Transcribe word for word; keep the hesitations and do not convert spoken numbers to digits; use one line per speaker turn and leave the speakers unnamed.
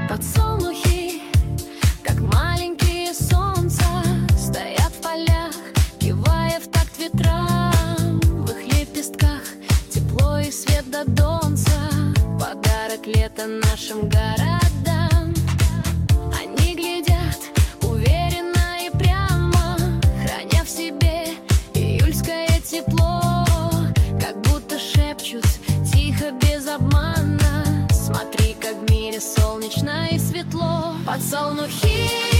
Подсолнухи, как маленькие солнца, стоят в полях, кивая в такт ветрам. В их лепестках тепло и свет до донца, подарок лета нашим городам. Они глядят уверенно и прямо, храня в себе июльское тепло, как будто шепчут тихо, без обмана: смотри, как в мире солнечно и светло. Подсолнухи